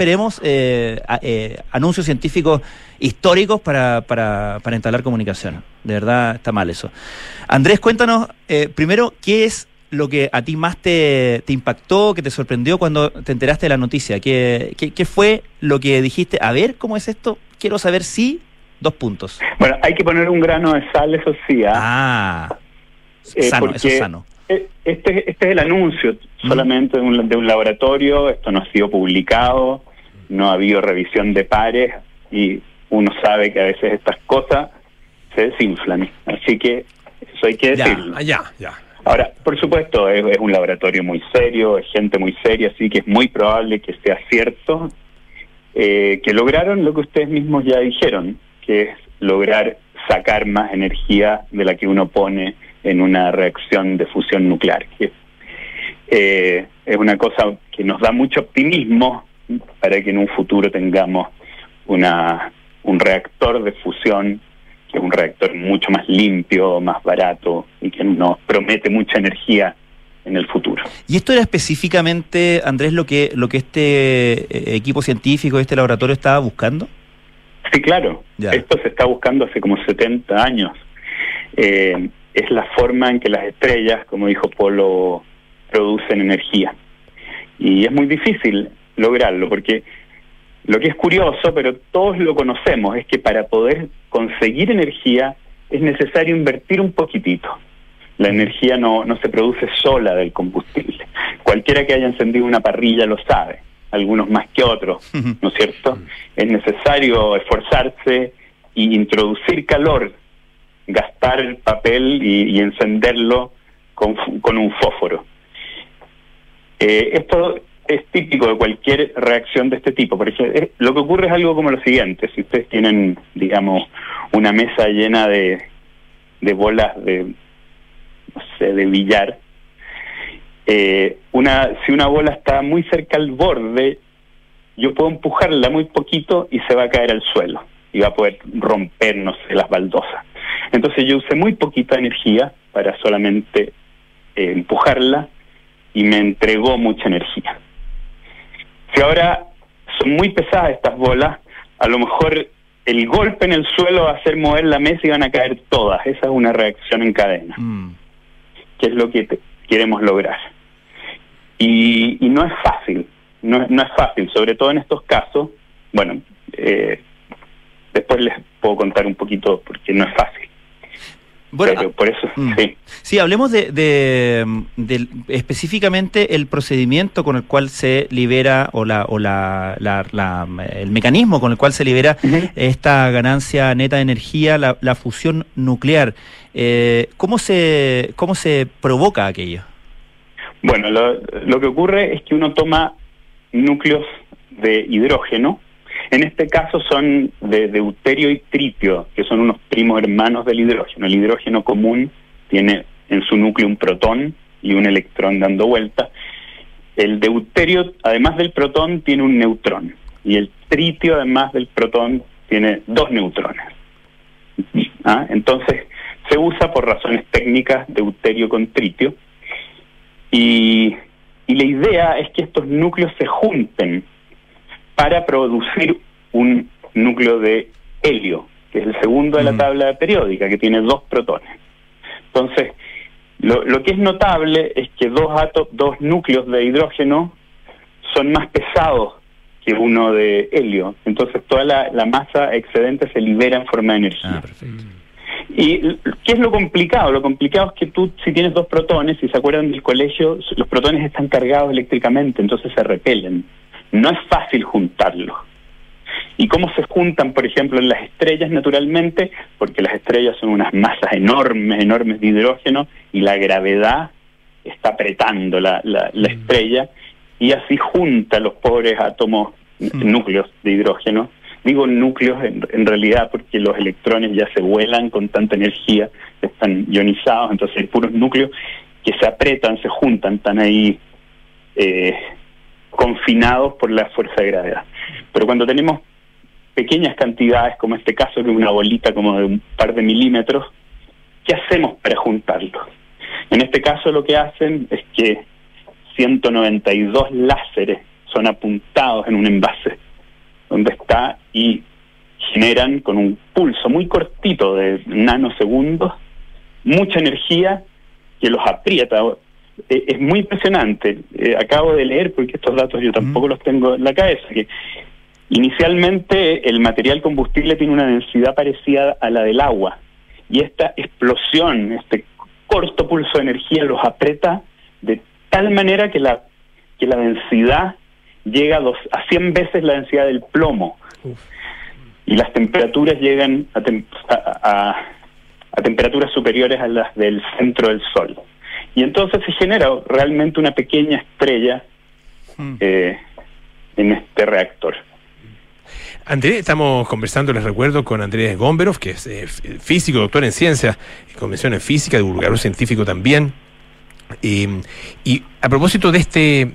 anuncios científicos históricos para entablar comunicación. De verdad está mal eso. Andrés, cuéntanos primero qué es lo que a ti más te impactó, que te sorprendió cuando te enteraste de la noticia. ¿Qué fue lo que dijiste? A ver, ¿cómo es esto? Quiero saber si... 2 puntos. Bueno, hay que poner un grano de sal, eso sí. Sano, eso es sano. Este es el anuncio solamente de un laboratorio. Esto no ha sido publicado, no ha habido revisión de pares y uno sabe que a veces estas cosas se desinflan. Así que eso hay que decirlo. Ya. Ahora, por supuesto, es un laboratorio muy serio, es gente muy seria, así que es muy probable que sea cierto que lograron lo que ustedes mismos ya dijeron, que es lograr sacar más energía de la que uno pone en una reacción de fusión nuclear. Que, es una cosa que nos da mucho optimismo para que en un futuro tengamos un reactor de fusión, que es un reactor mucho más limpio, más barato y que nos promete mucha energía en el futuro. ¿Y esto era específicamente, Andrés, lo que este equipo científico, este laboratorio estaba buscando? Sí, claro. Ya. Esto se está buscando hace como 70 años. Es la forma en que las estrellas, como dijo Polo, producen energía. Y es muy difícil lograrlo, porque lo que es curioso, pero todos lo conocemos, es que para poder conseguir energía es necesario invertir un poquitito. La energía no se produce sola del combustible. Cualquiera que haya encendido una parrilla lo sabe, algunos más que otros, ¿no es cierto? Es necesario esforzarse y introducir calor, gastar papel y encenderlo con un fósforo. Esto es típico de cualquier reacción de este tipo. Por ejemplo, lo que ocurre es algo como lo siguiente: si ustedes tienen, digamos, una mesa llena de bolas de billar, si una bola está muy cerca al borde, yo puedo empujarla muy poquito y se va a caer al suelo y va a poder romper, no sé, las baldosas. Entonces yo usé muy poquita energía para solamente empujarla y me entregó mucha energía. Si ahora son muy pesadas estas bolas, a lo mejor el golpe en el suelo va a hacer mover la mesa y van a caer todas. Esa es una reacción en cadena, que es lo que queremos lograr. Y no es fácil, no es fácil, sobre todo en estos casos. Bueno, después les puedo contar un poquito porque no es fácil. Bueno, pero por eso, sí. Sí, hablemos de específicamente el procedimiento con el cual se libera el mecanismo con el cual se libera esta ganancia neta de energía, la fusión nuclear. ¿Cómo se provoca aquello? Bueno, lo que ocurre es que uno toma núcleos de hidrógeno. En este caso son de deuterio y tritio, que son unos primos hermanos del hidrógeno. El hidrógeno común tiene en su núcleo un protón y un electrón dando vuelta. El deuterio, además del protón, tiene un neutrón. Y el tritio, además del protón, tiene 2 neutrones. Entonces, se usa por razones técnicas deuterio con tritio. Y la idea es que estos núcleos se junten para producir un núcleo de helio, que es el segundo de la tabla periódica, que tiene 2 protones. Entonces, lo que es notable es que dos núcleos de hidrógeno son más pesados que uno de helio. Entonces, toda la masa excedente se libera en forma de energía. ¿Y qué es lo complicado? Lo complicado es que tú, si tienes 2 protones, si se acuerdan del colegio, los protones están cargados eléctricamente, entonces se repelen. No es fácil juntarlos. ¿Y cómo se juntan, por ejemplo, en las estrellas? Naturalmente, porque las estrellas son unas masas enormes de hidrógeno y la gravedad está apretando la estrella y así junta los pobres átomos, núcleos de hidrógeno. Digo núcleos en realidad porque los electrones ya se vuelan con tanta energía, están ionizados, entonces hay puros núcleos que se apretan, se juntan, están ahí confinados por la fuerza de gravedad. Pero cuando tenemos pequeñas cantidades, como este caso, que es una bolita como de un par de milímetros, ¿qué hacemos para juntarlos? En este caso lo que hacen es que 192 láseres son apuntados en un envase donde está y generan con un pulso muy cortito de nanosegundos mucha energía que los aprieta. Es muy impresionante. Acabo de leer, porque estos datos yo tampoco los tengo en la cabeza, que inicialmente el material combustible tiene una densidad parecida a la del agua, y esta explosión, este corto pulso de energía los aprieta de tal manera que la densidad llega a 100 veces la densidad del plomo. Y las temperaturas llegan a a temperaturas superiores a las del centro del Sol. Y entonces se genera realmente una pequeña estrella en este reactor. Andrés, estamos conversando, les recuerdo, con Andrés Gomberov, que es físico, doctor en ciencias, convención en física, divulgador científico también. Y a propósito de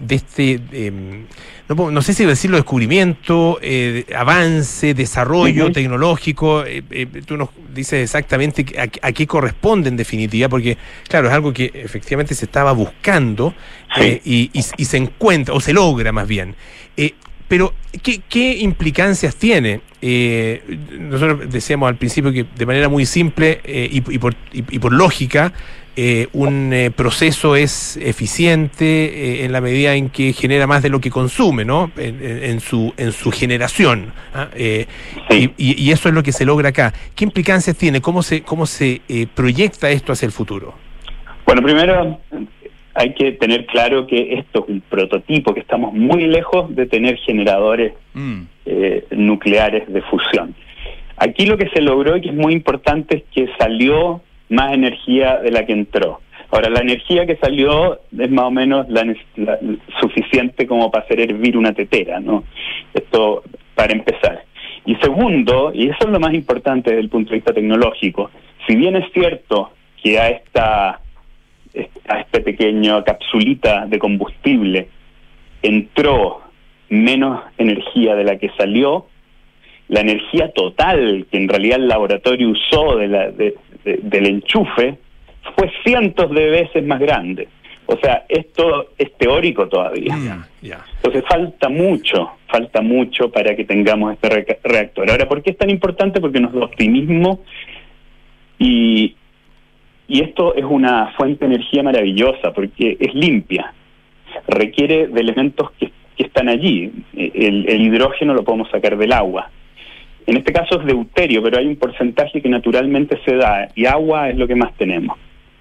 no sé si decirlo, descubrimiento, avance, desarrollo tecnológico, tú nos dices exactamente a qué corresponde en definitiva, porque claro, es algo que efectivamente se estaba buscando y se encuentra, o se logra más bien. Pero, ¿qué implicancias tiene? Nosotros decíamos al principio que de manera muy simple y por lógica, un proceso es eficiente en la medida en que genera más de lo que consume, ¿no? En su generación. Y eso es lo que se logra acá. ¿Qué implicancias tiene? ¿Cómo se proyecta esto hacia el futuro? Bueno, primero hay que tener claro que esto es un prototipo, que estamos muy lejos de tener generadores nucleares de fusión. Aquí lo que se logró y que es muy importante es que salió más energía de la que entró. Ahora, la energía que salió es más o menos la suficiente como para hacer hervir una tetera, ¿no? Esto para empezar. Y segundo, y eso es lo más importante desde el punto de vista tecnológico, si bien es cierto que a esta pequeña capsulita de combustible entró menos energía de la que salió, la energía total que en realidad el laboratorio usó del enchufe fue cientos de veces más grande. O sea, esto es teórico todavía. Entonces falta mucho para que tengamos este reactor. Ahora, ¿por qué es tan importante? Porque nos da optimismo y esto es una fuente de energía maravillosa porque es limpia, requiere de elementos que están allí. El hidrógeno lo podemos sacar del agua. En este caso es deuterio, pero hay un porcentaje que naturalmente se da, y agua es lo que más tenemos.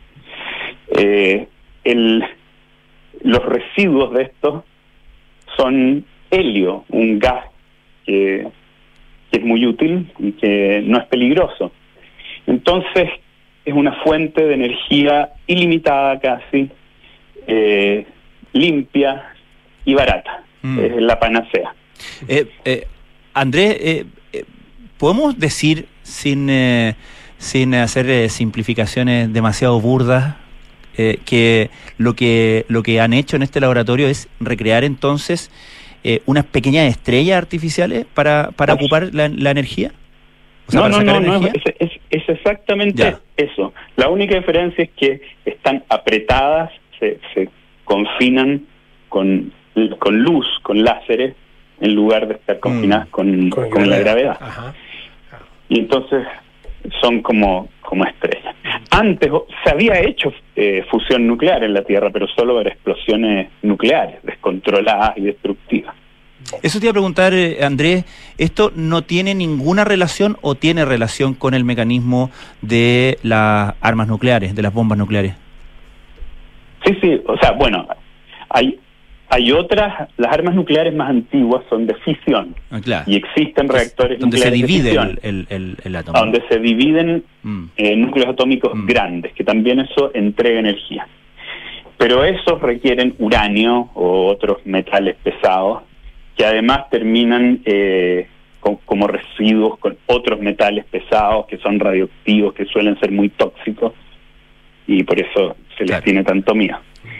Los residuos de esto son helio, un gas que es muy útil y que no es peligroso. Entonces, es una fuente de energía ilimitada casi, limpia y barata. Es la panacea. Andrés, ¿podemos decir, sin hacer simplificaciones demasiado burdas, que lo que han hecho en este laboratorio es recrear entonces unas pequeñas estrellas artificiales para ocupar la energía? O sea, no, es exactamente eso. La única diferencia es que están apretadas, se confinan con luz, con láseres, en lugar de estar confinadas con la gravedad. Y entonces son como estrellas. Antes se había hecho fusión nuclear en la Tierra, pero solo para explosiones nucleares, descontroladas y destructivas. Eso te iba a preguntar, Andrés, ¿esto no tiene ninguna relación o tiene relación con el mecanismo de las armas nucleares, de las bombas nucleares? Sí, o sea, bueno, hay otras, las armas nucleares más antiguas son de fisión, y existen reactores nucleares de fisión, el átomo. Donde se dividen núcleos atómicos grandes, que también eso entrega energía. Pero esos requieren uranio o otros metales pesados, que además terminan como residuos con otros metales pesados que son radioactivos, que suelen ser muy tóxicos, y por eso se les tiene tanto miedo.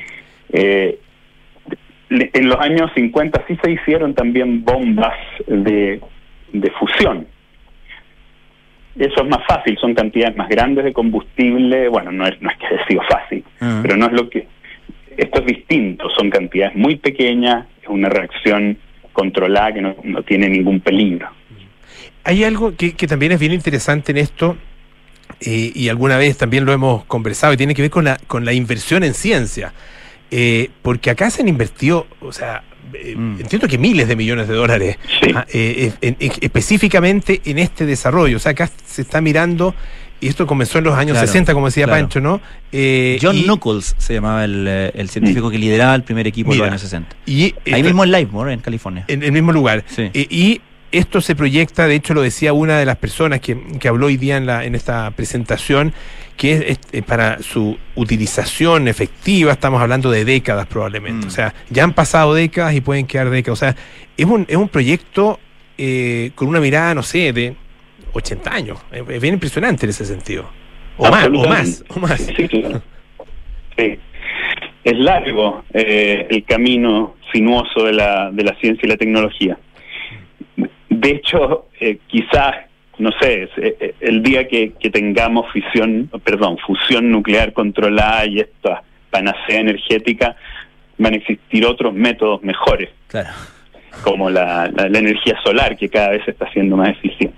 En los años 50 sí se hicieron también bombas de fusión. Eso es más fácil, son cantidades más grandes de combustible. Bueno, no es que haya sido fácil, pero no es lo que... Esto es distinto, son cantidades muy pequeñas, es una reacción controlada que no tiene ningún peligro. Hay algo que también es bien interesante en esto, y alguna vez también lo hemos conversado, y tiene que ver con la inversión en ciencia. Porque acá se han invertido, o sea, entiendo que miles de millones de dólares, específicamente en este desarrollo. O sea, acá se está mirando, y esto comenzó en los años 60, como decía Pancho, ¿no? John Nuckols se llamaba el científico que lideraba el primer equipo en los años 60. Ahí mismo en Livermore, en California. En el mismo lugar. Sí. Y esto se proyecta, de hecho lo decía una de las personas que habló hoy día en esta presentación, que es para su utilización efectiva, estamos hablando de décadas probablemente. O sea, ya han pasado décadas y pueden quedar décadas. O sea, es un proyecto con una mirada, no sé, de 80 años. Es bien impresionante en ese sentido. O más. Sí, claro. Sí. Es largo el camino sinuoso de la ciencia y la tecnología. De hecho, quizás, no sé, el día que tengamos fusión nuclear controlada y esta panacea energética, van a existir otros métodos mejores. Claro. Como la energía solar, que cada vez se está haciendo más eficiente.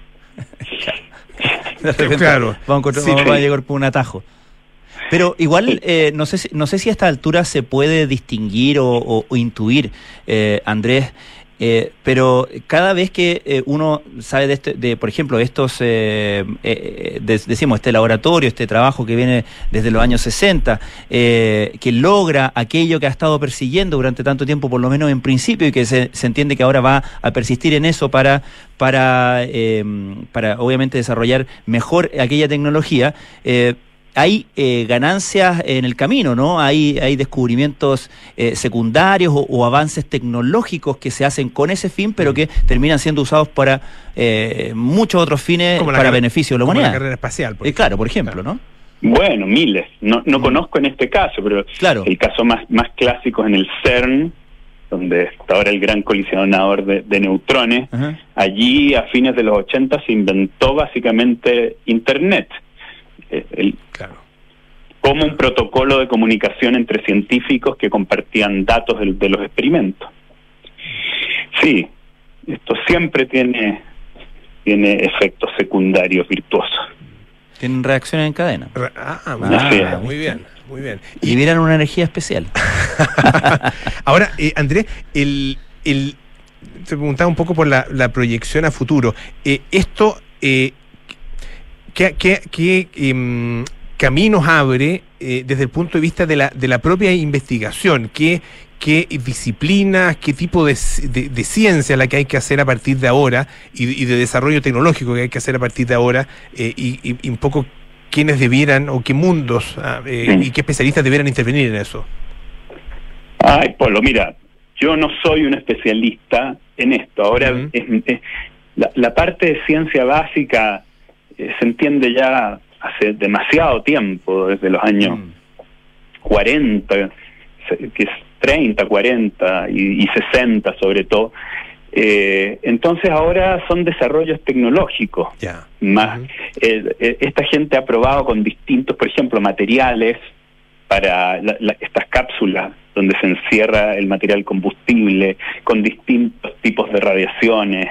Claro. Vamos a llegar por un atajo. Pero igual, no sé si a esta altura se puede distinguir o intuir, Andrés, pero cada vez que uno sabe por ejemplo, estos, decimos, este laboratorio, este trabajo que viene desde los años 60, que logra aquello que ha estado persiguiendo durante tanto tiempo, por lo menos en principio, y que se entiende que ahora va a persistir en eso para obviamente desarrollar mejor aquella tecnología, hay ganancias en el camino, ¿no? Hay descubrimientos secundarios o avances tecnológicos que se hacen con ese fin, pero que terminan siendo usados para muchos otros fines para beneficio de la humanidad. Como la carrera espacial, claro, por ejemplo, ¿no? Bueno, miles. No conozco en este caso, pero el caso más clásico es en el CERN, donde está ahora el gran colisionador de neutrones. Uh-huh. Allí, a fines de los 80, se inventó básicamente Internet. Como un protocolo de comunicación entre científicos que compartían datos de los experimentos. Sí, esto siempre tiene efectos secundarios virtuosos. Tienen reacciones en cadena. Muy bien. Liberan una energía especial. Ahora, Andrés, te preguntaba un poco por la proyección a futuro. Esto... ¿Qué caminos abre desde el punto de vista de la propia investigación? ¿Qué disciplinas, qué tipo de ciencia la que hay que hacer a partir de ahora y de desarrollo tecnológico que hay que hacer a partir de ahora y un poco quiénes debieran o qué mundos y qué especialistas debieran intervenir en eso? Ay, Polo, mira, yo no soy un especialista en esto. Ahora, la parte de ciencia básica se entiende ya hace demasiado tiempo, desde los años 40, que es 30, 40 y 60 sobre todo. Entonces ahora son desarrollos tecnológicos. Más esta gente ha probado con distintos, por ejemplo, materiales para estas cápsulas donde se encierra el material combustible, con distintos tipos de radiaciones.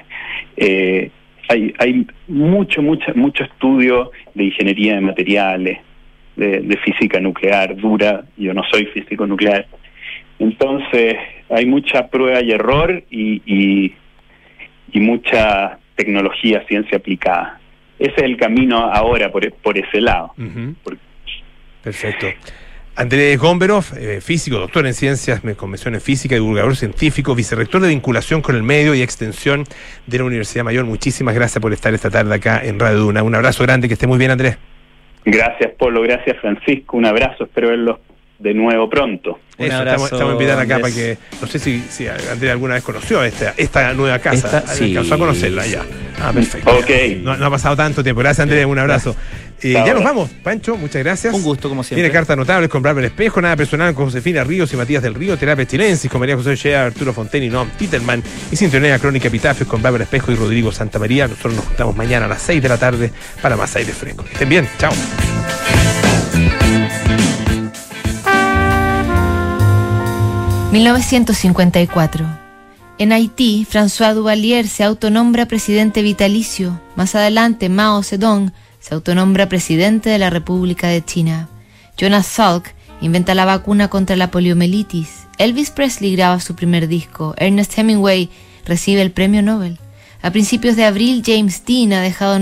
Hay mucho estudio de ingeniería de materiales, de física nuclear dura. Yo no soy físico nuclear. Entonces hay mucha prueba y error y mucha tecnología, ciencia aplicada. Ese es el camino ahora por ese lado. Perfecto. Andrés Gomberov, físico, doctor en ciencias, con mención en física, divulgador científico, vicerrector de vinculación con el medio y extensión de la Universidad Mayor. Muchísimas gracias por estar esta tarde acá en Radio Duna. Un abrazo grande, que esté muy bien, Andrés. Gracias, Polo, gracias, Francisco. Un abrazo, espero verlos de nuevo pronto. Estamos invitando acá para que, no sé si Andrés alguna vez conoció esta nueva casa. Alcanzó a conocerla ya. Perfecto. Okay. No ha pasado tanto tiempo. Gracias, Andrés, un abrazo. Ya nos vamos, Pancho, muchas gracias. Un gusto, como siempre. Tiene cartas notables con Bárbara Espejo, Nada Personal con Josefina Ríos y Matías del Río, Terapia Chilensis con María José Shea, Arturo Fonten y Noam Titelman, y Sintonía Crónica Epitafios con Bárbara Espejo y Rodrigo Santamaría. Nosotros nos juntamos mañana a las 6 de la tarde para más aire fresco. Que estén bien, chao. ...1954... En Haití, François Duvalier se autonombra presidente vitalicio. Más adelante, Mao Zedong se autonombra presidente de la República de China. Jonas Salk inventa la vacuna contra la poliomielitis. Elvis Presley graba su primer disco. Ernest Hemingway recibe el premio Nobel. A principios de abril, James Dean ha dejado